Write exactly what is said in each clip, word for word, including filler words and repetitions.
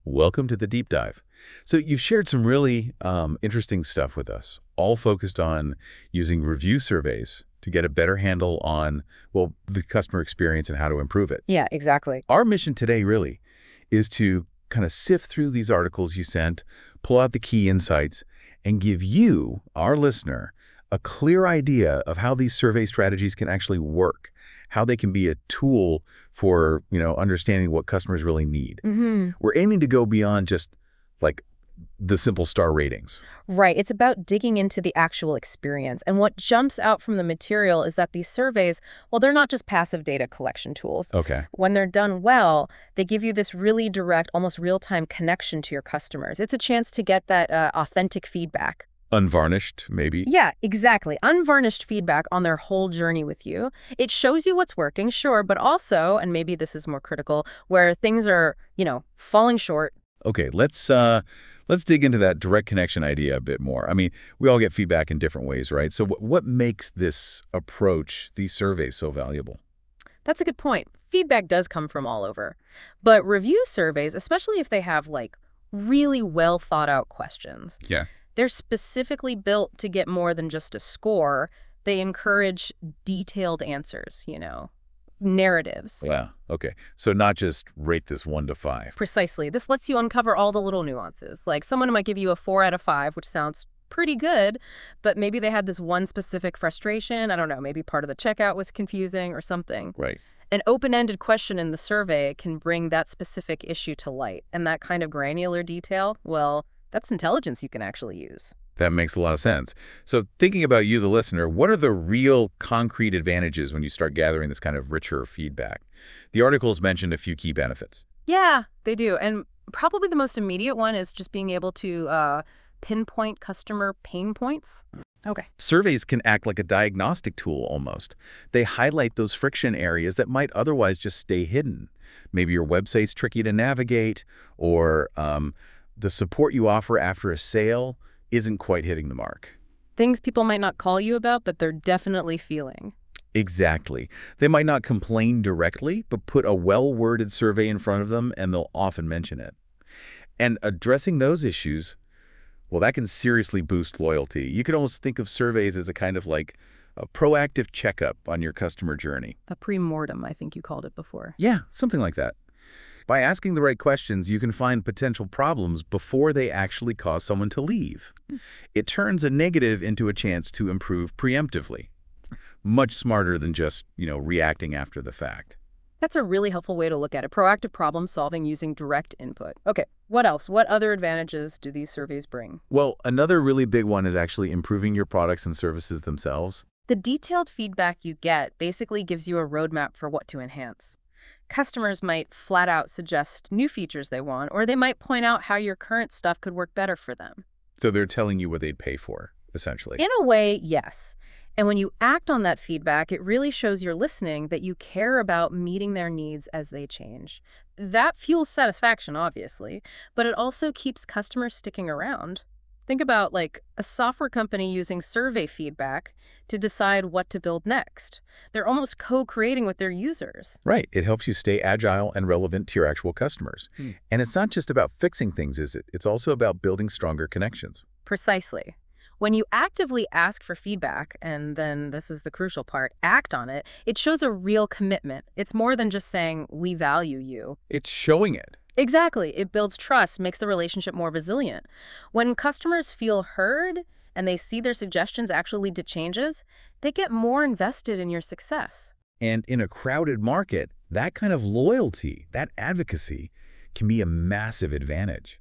Welcome to the deep dive. So you've shared some really um, interesting stuff with us, all focused on using review surveys to get a better handle on, well, the customer experience and how to improve it. Yeah, exactly. Our mission today really is to kind of sift through these articles you sent, pull out the key insights, and give you, our listener, a clear idea of how these survey strategies can actually work, how they can be a tool for, you know, understanding what customers really need. Mm-hmm. We're aiming to go beyond just like the simple star ratings. Right. It's about digging into the actual experience. And what jumps out from the material is that these surveys, well, they're not just passive data collection tools. Okay. When they're done well, they give you this really direct, almost real-time connection to your customers. It's a chance to get that uh, authentic feedback. Unvarnished, maybe? Yeah, exactly. Unvarnished feedback on their whole journey with you. It shows you what's working, sure, but also, and maybe this is more critical, where things are, you know, falling short. Okay, let's uh, let's dig into that direct connection idea a bit more. I mean, we all get feedback in different ways, right? So wh what makes this approach, these surveys, so valuable? That's a good point. Feedback does come from all over. But review surveys, especially if they have, like, really well thought out questions, Yeah. they're specifically built to get more than just a score. They encourage detailed answers, you know, narratives. Yeah. Okay. So not just rate this one to five. Precisely. This lets you uncover all the little nuances. Like someone might give you a four out of five, which sounds pretty good, but maybe they had this one specific frustration. I don't know, maybe part of the checkout was confusing or something. Right. An open-ended question in the survey can bring that specific issue to light. And that kind of granular detail, well, that's intelligence you can actually use. That makes a lot of sense. So thinking about you, the listener, what are the real concrete advantages when you start gathering this kind of richer feedback? The articles mentioned a few key benefits. Yeah, they do. And probably the most immediate one is just being able to uh, pinpoint customer pain points. Okay. Surveys can act like a diagnostic tool almost. They highlight those friction areas that might otherwise just stay hidden. Maybe your website's tricky to navigate, or um, the support you offer after a sale isn't quite hitting the mark. Things people might not call you about, but they're definitely feeling. Exactly. They might not complain directly, but put a well-worded survey in front of them, and they'll often mention it. And addressing those issues, well, that can seriously boost loyalty. You could almost think of surveys as a kind of like a proactive checkup on your customer journey. A pre-mortem, I think you called it before. Yeah, something like that. By asking the right questions, you can find potential problems before they actually cause someone to leave. It turns a negative into a chance to improve preemptively. Much smarter than just, you know, reacting after the fact. That's a really helpful way to look at it. Proactive problem solving using direct input. Okay, what else? What other advantages do these surveys bring? Well, another really big one is actually improving your products and services themselves. The detailed feedback you get basically gives you a roadmap for what to enhance. Customers might flat out suggest new features they want, or they might point out how your current stuff could work better for them. So they're telling you what they'd pay for, essentially. In a way, yes. And when you act on that feedback, it really shows you're listening, that you care about meeting their needs as they change. That fuels satisfaction, obviously, but it also keeps customers sticking around. Think about, like, a software company using survey feedback to decide what to build next. They're almost co-creating with their users. Right. It helps you stay agile and relevant to your actual customers. Hmm. And it's not just about fixing things, is it? It's also about building stronger connections. Precisely. When you actively ask for feedback, and then this is the crucial part, act on it, it shows a real commitment. It's more than just saying, we value you. It's showing it. Exactly. It builds trust, makes the relationship more resilient. When customers feel heard and they see their suggestions actually lead to changes, they get more invested in your success. And in a crowded market, that kind of loyalty, that advocacy, can be a massive advantage.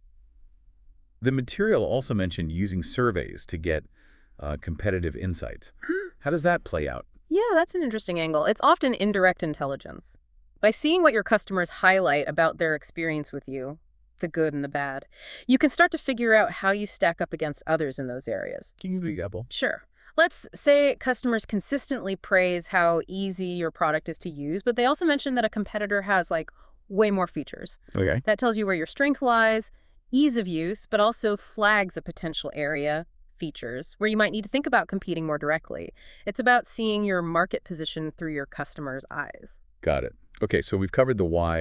The material also mentioned using surveys to get uh, competitive insights. How does that play out? Yeah, that's an interesting angle. It's often indirect intelligence. By seeing what your customers highlight about their experience with you, the good and the bad, you can start to figure out how you stack up against others in those areas. Can you give an example? Sure. Let's say customers consistently praise how easy your product is to use, but they also mention that a competitor has, like, way more features. Okay. That tells you where your strength lies, ease of use, but also flags a potential area, features, where you might need to think about competing more directly. It's about seeing your market position through your customer's eyes. Got it. Okay, so we've covered the why,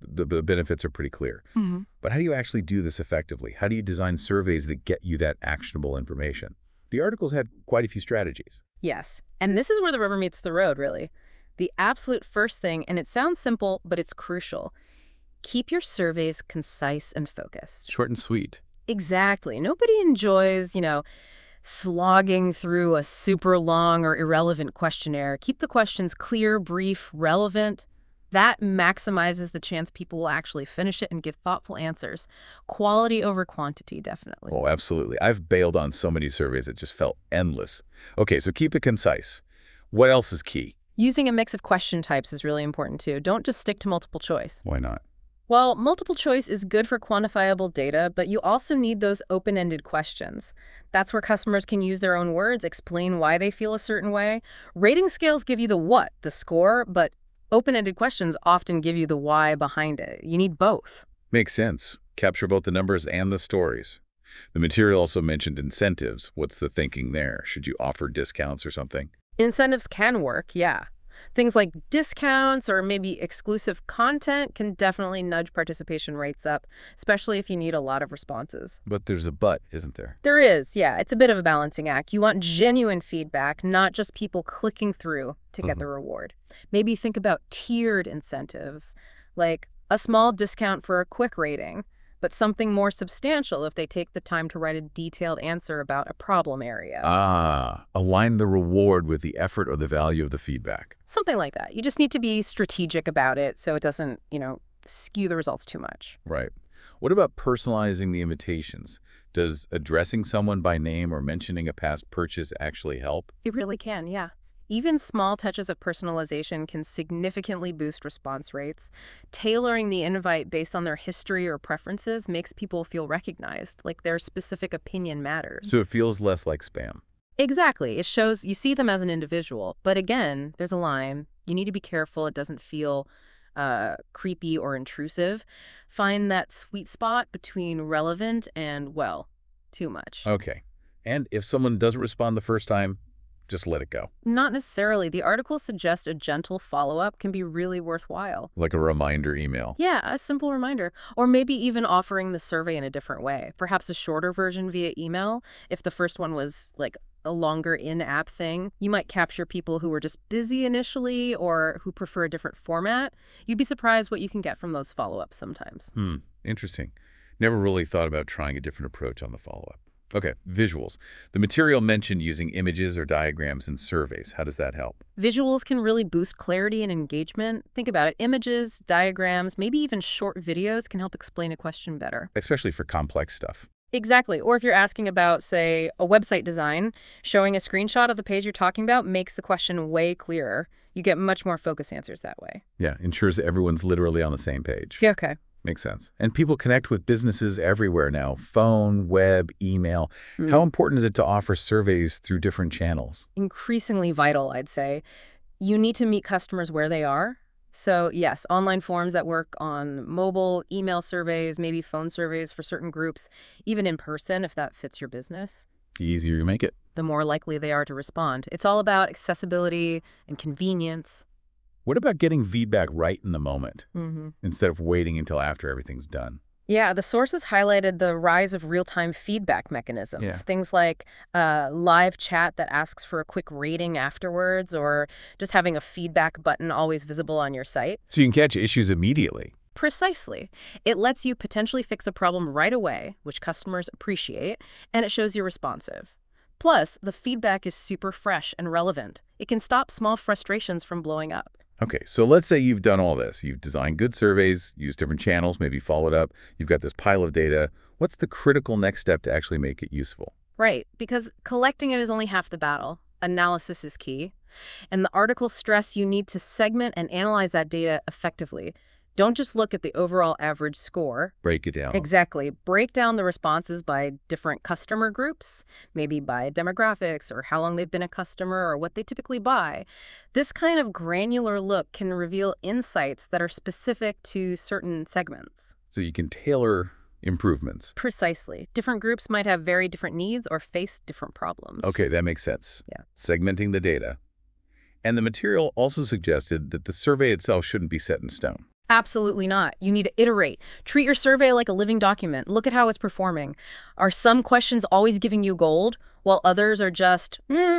The, the benefits are pretty clear. Mm-hmm. But how do you actually do this effectively? How do you design surveys that get you that actionable information? The articles had quite a few strategies. Yes. And this is where the rubber meets the road, really. The absolute first thing, and it sounds simple, but it's crucial. Keep your surveys concise and focused. Short and sweet. Exactly. Nobody enjoys, you know, slogging through a super long or irrelevant questionnaire. Keep the questions clear, brief, relevant. That maximizes the chance people will actually finish it and give thoughtful answers. Quality over quantity, definitely. Oh, absolutely. I've bailed on so many surveys that just felt endless. Okay, so keep it concise. What else is key? Using a mix of question types is really important too. Don't just stick to multiple choice. Why not? Well, multiple choice is good for quantifiable data, but you also need those open-ended questions. That's where customers can use their own words, explain why they feel a certain way. Rating scales give you the what, the score, but open-ended questions often give you the why behind it. You need both. Makes sense. Capture both the numbers and the stories. The material also mentioned incentives. What's the thinking there? Should you offer discounts or something? Incentives can work, yeah. Things like discounts or maybe exclusive content can definitely nudge participation rates up, especially if you need a lot of responses. But there's a but, isn't there? There is, yeah. It's a bit of a balancing act. You want genuine feedback, not just people clicking through to get Mhm. the reward. Maybe think about tiered incentives, like a small discount for a quick rating, but something more substantial if they take the time to write a detailed answer about a problem area. Ah, align the reward with the effort or the value of the feedback. Something like that. You just need to be strategic about it so it doesn't, you know, skew the results too much. Right. What about personalizing the invitations? Does addressing someone by name or mentioning a past purchase actually help? It really can, yeah. Even small touches of personalization can significantly boost response rates. Tailoring the invite based on their history or preferences makes people feel recognized, like their specific opinion matters. So it feels less like spam. Exactly. It shows you see them as an individual. But again, there's a line. You need to be careful it doesn't feel uh, creepy or intrusive. Find that sweet spot between relevant and, well, too much. Okay. And if someone doesn't respond the first time, just let it go. Not necessarily. The articles suggest a gentle follow-up can be really worthwhile. Like a reminder email. Yeah, a simple reminder. Or maybe even offering the survey in a different way. Perhaps a shorter version via email. If the first one was like a longer in-app thing, you might capture people who were just busy initially or who prefer a different format. You'd be surprised what you can get from those follow-ups sometimes. Hmm, interesting. Never really thought about trying a different approach on the follow-up. Okay, visuals. The material mentioned using images or diagrams in surveys. How does that help? Visuals can really boost clarity and engagement. Think about it. Images, diagrams, maybe even short videos can help explain a question better. Especially for complex stuff. Exactly. Or if you're asking about, say, a website design, showing a screenshot of the page you're talking about makes the question way clearer. You get much more focused answers that way. Yeah, ensures everyone's literally on the same page. Yeah, okay. Makes sense. And people connect with businesses everywhere now. Phone, web, email. Mm. How important is it to offer surveys through different channels? Increasingly vital, I'd say. You need to meet customers where they are. So yes, online forms that work on mobile, email surveys, maybe phone surveys for certain groups, even in person if that fits your business. The easier you make it. The more likely they are to respond. It's all about accessibility and convenience. What about getting feedback right in the moment Mm-hmm. instead of waiting until after everything's done? Yeah, the sources highlighted the rise of real-time feedback mechanisms. Yeah. Things like uh, live chat that asks for a quick rating afterwards, or just having a feedback button always visible on your site. So you can catch issues immediately. Precisely. It lets you potentially fix a problem right away, which customers appreciate, and it shows you're responsive. Plus, the feedback is super fresh and relevant. It can stop small frustrations from blowing up. Okay, so let's say you've done all this. You've designed good surveys, used different channels, maybe followed up. You've got this pile of data. What's the critical next step to actually make it useful? Right, because collecting it is only half the battle. Analysis is key. And the articles stress you need to segment and analyze that data effectively. Don't just look at the overall average score. Break it down. Exactly. Break down the responses by different customer groups, maybe by demographics or how long they've been a customer or what they typically buy. This kind of granular look can reveal insights that are specific to certain segments. So you can tailor improvements. Precisely. Different groups might have very different needs or face different problems. Okay, that makes sense. Yeah. Segmenting the data. And the material also suggested that the survey itself shouldn't be set in stone. Absolutely not. You need to iterate. Treat your survey like a living document. Look at how it's performing. Are some questions always giving you gold, while others are just, hmm,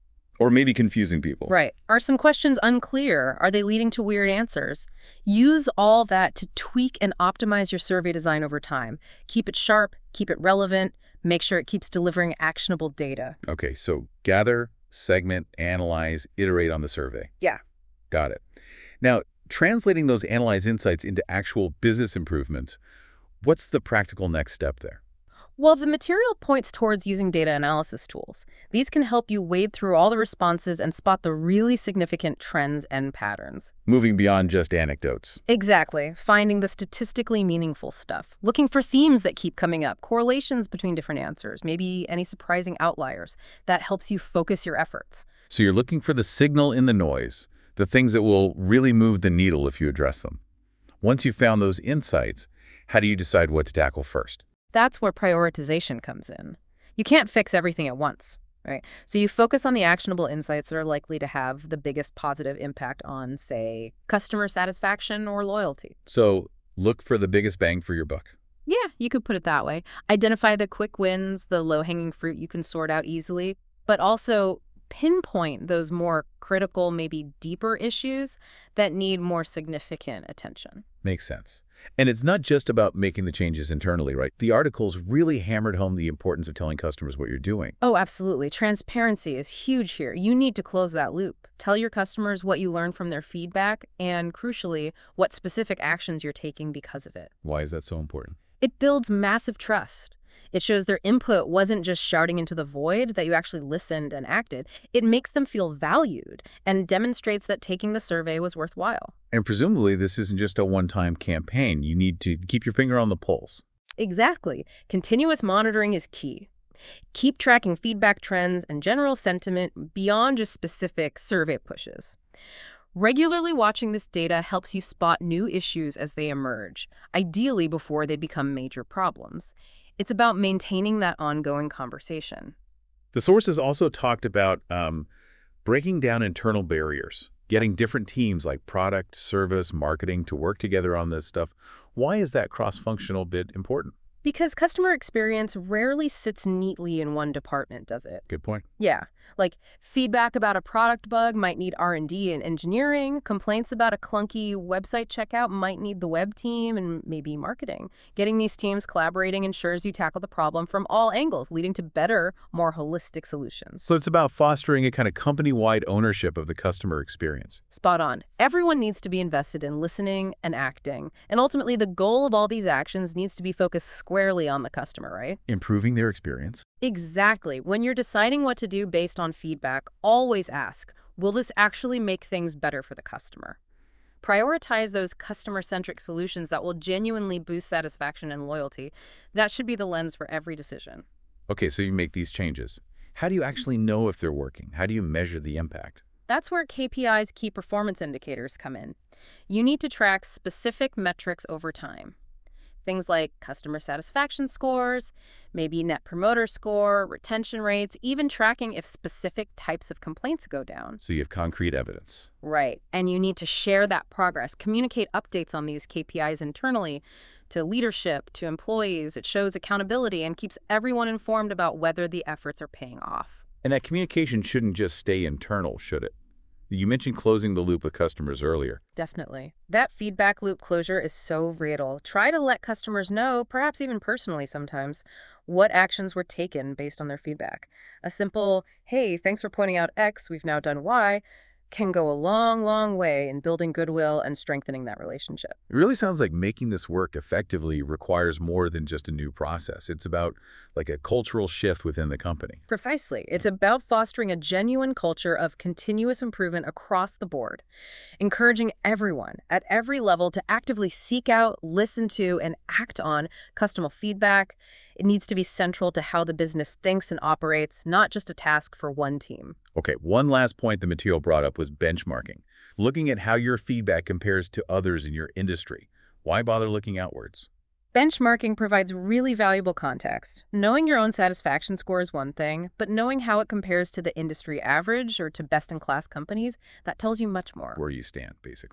Or maybe confusing people. right? Are some questions unclear? Are they leading to weird answers? Use all that to tweak and optimize your survey design over time. Keep it sharp, keep it relevant, make sure it keeps delivering actionable data. Okay, so gather, segment, analyze, iterate on the survey. Yeah. Got it. Now, translating those analyzed insights into actual business improvements, what's the practical next step there? Well, the material points towards using data analysis tools. These can help you wade through all the responses and spot the really significant trends and patterns. Moving beyond just anecdotes. Exactly. Finding the statistically meaningful stuff. Looking for themes that keep coming up, correlations between different answers, maybe any surprising outliers. That helps you focus your efforts. So you're looking for the signal in the noise, the things that will really move the needle if you address them. Once you've found those insights, how do you decide what to tackle first? That's where prioritization comes in. You can't fix everything at once, right? So you focus on the actionable insights that are likely to have the biggest positive impact on, say, customer satisfaction or loyalty. So look for the biggest bang for your buck. Yeah, you could put it that way. Identify the quick wins, the low-hanging fruit you can sort out easily, but also pinpoint those more critical, maybe deeper issues that need more significant attention. Makes sense. And it's not just about making the changes internally, right? The articles really hammered home the importance of telling customers what you're doing. Oh, absolutely. Transparency is huge here. You need to close that loop. Tell your customers what you learned from their feedback and, crucially, what specific actions you're taking because of it. Why is that so important? It builds massive trust. It shows their input wasn't just shouting into the void, that you actually listened and acted. It makes them feel valued and demonstrates that taking the survey was worthwhile. And presumably, this isn't just a one-time campaign. You need to keep your finger on the pulse. Exactly. Continuous monitoring is key. Keep tracking feedback trends and general sentiment beyond just specific survey pushes. Regularly watching this data helps you spot new issues as they emerge, ideally before they become major problems. It's about maintaining that ongoing conversation. The sources also talked about um, breaking down internal barriers, getting different teams like product, service, marketing to work together on this stuff. Why is that cross-functional bit important? Because customer experience rarely sits neatly in one department, does it? Good point. Yeah, like feedback about a product bug might need R and D and engineering. Complaints about a clunky website checkout might need the web team and maybe marketing. Getting these teams collaborating ensures you tackle the problem from all angles, leading to better, more holistic solutions. So it's about fostering a kind of company-wide ownership of the customer experience. Spot on. Everyone needs to be invested in listening and acting. And ultimately, the goal of all these actions needs to be focused squarely on the customer, right? Improving their experience. Exactly. When you're deciding what to do based on feedback, always ask, will this actually make things better for the customer? Prioritize those customer-centric solutions that will genuinely boost satisfaction and loyalty. That should be the lens for every decision. Okay, so you make these changes. How do you actually know if they're working? How do you measure the impact? That's where K P Is, key performance indicators, come in. You need to track specific metrics over time. Things like customer satisfaction scores, maybe net promoter score, retention rates, even tracking if specific types of complaints go down. So you have concrete evidence. Right. And you need to share that progress, communicate updates on these K P Is internally to leadership, to employees. It shows accountability and keeps everyone informed about whether the efforts are paying off. And that communication shouldn't just stay internal, should it? You mentioned closing the loop with customers earlier. Definitely. That feedback loop closure is so vital. Try to let customers know, perhaps even personally sometimes, what actions were taken based on their feedback. A simple, hey, thanks for pointing out X, we've now done Y, can go a long, long way in building goodwill and strengthening that relationship. It really sounds like making this work effectively requires more than just a new process. It's about like a cultural shift within the company. Precisely. It's about fostering a genuine culture of continuous improvement across the board, encouraging everyone at every level to actively seek out, listen to, and act on customer feedback. It needs to be central to how the business thinks and operates, not just a task for one team. Okay, one last point the material brought up was benchmarking. Looking at how your feedback compares to others in your industry. Why bother looking outwards? Benchmarking provides really valuable context. Knowing your own satisfaction score is one thing, but knowing how it compares to the industry average or to best-in-class companies, that tells you much more. Where you stand, basically.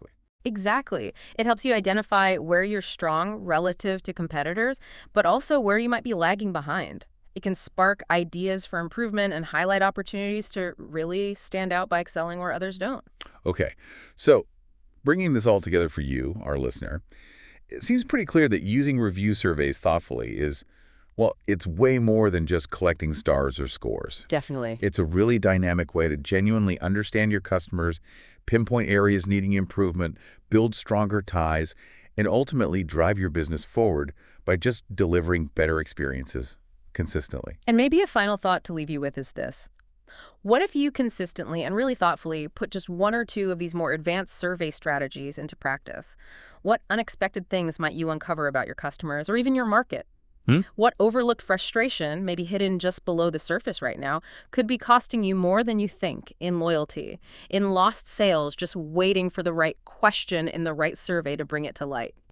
Exactly. It helps you identify where you're strong relative to competitors, but also where you might be lagging behind. It can spark ideas for improvement and highlight opportunities to really stand out by excelling where others don't. Okay, so bringing this all together for you, our listener, it seems pretty clear that using review surveys thoughtfully is, well, it's way more than just collecting stars or scores. Definitely. It's a really dynamic way to genuinely understand your customers, pinpoint areas needing improvement, build stronger ties, and ultimately drive your business forward by just delivering better experiences consistently. And maybe a final thought to leave you with is this. What if you consistently and really thoughtfully put just one or two of these more advanced survey strategies into practice? What unexpected things might you uncover about your customers or even your market? Hmm? What overlooked frustration, maybe hidden just below the surface right now, could be costing you more than you think in loyalty, in lost sales, just waiting for the right question in the right survey to bring it to light?